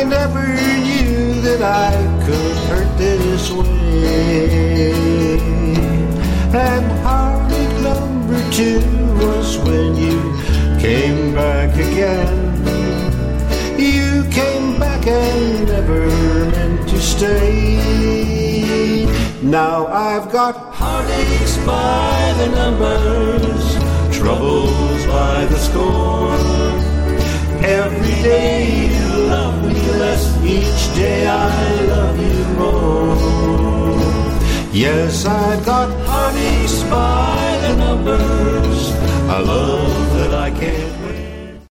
never knew that I could hurt this way. And heartache number 2 was when you came back again. You came back and never meant to stay. Now I've got heartaches by the numbers, troubles by the score. Every day you love me less, each day I love you more. Yes, I've got heartaches by the numbers, a love that I can't